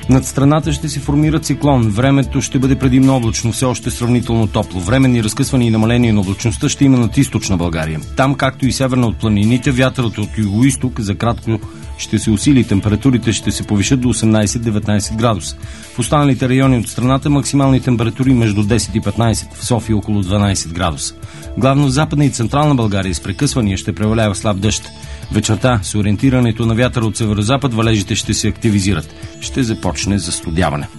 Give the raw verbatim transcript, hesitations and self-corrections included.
Над страната ще се формира циклон. Времето ще бъде предимно облачно, все още сравнително топло. Временни разкъсвания и намаление на облачността ще има над източна България. Там, както и северна от планините, вятърът от югоизток за кратко ще се усили, температурите ще се повишат до осемнайсет-деветнайсет градуса. В останалите райони от страната максимални температури между десет и петнайсет, в София около дванайсет градуса. Главно в Западна и Централна България с прекъсвания ще превалява слаб дъжд. Вечерта с ориентирането на вятъра от северозапад валежите ще се активизират. Ще започне застудяване.